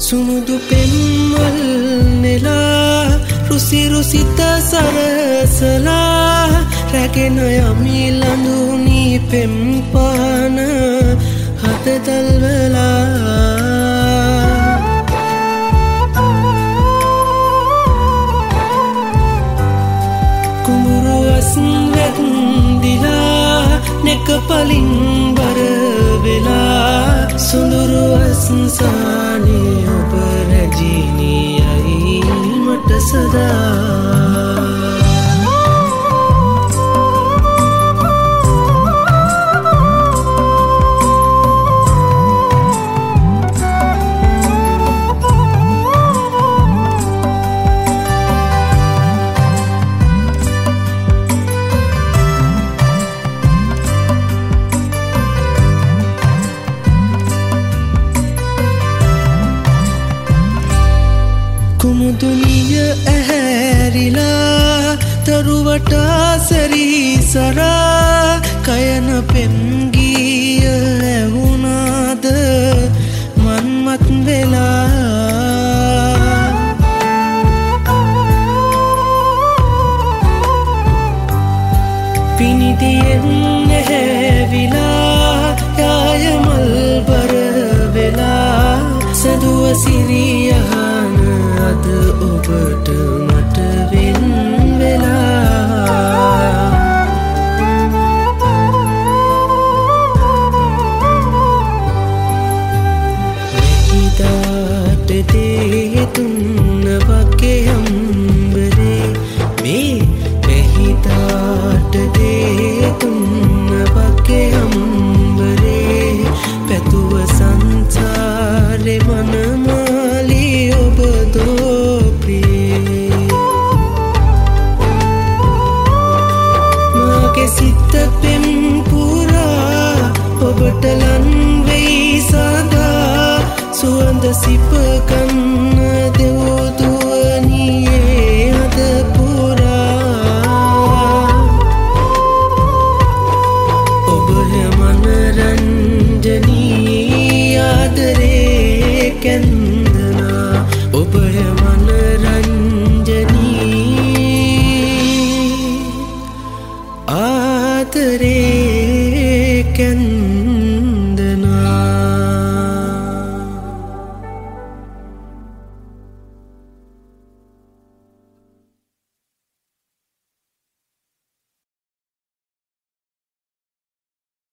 සුමුදු පෙම්වල් නෙලා රුසි රුසිත සරසලා රැගෙන යමි ලඳුනි පෙම්පාන හතදල් වෙලා කුඹුරු අස්න් වැන්දිලා නෙක පලින් බර වෙලා සුඳුරු අස්න් සානේ ඔබ රැජිනියයි මට සදා කුමුදුනිය ඇහැරිලා තරුවට සැරිසරා කයන පෙම්ගිය ඇහුණාද මන්මත් වෙලා පිනිදියෙන් නැහැවිලා යායමල් බර වෙලා සදුව සිරියහන අද ඔබට මට වෙන් වෙලා මෙහිදාට දේ තුන්න වගේ අම්බරේ මේ මෙහිදාට දේ තුන්න වගේ අම්බරේ පැතුව සංසාරේ මනමාලි ඔබ දෝ ප්‍රියේ මාගේ සිත පෙම් පුරා ඔබට ලන් වෙයි සදා සුවඳ සිප කන්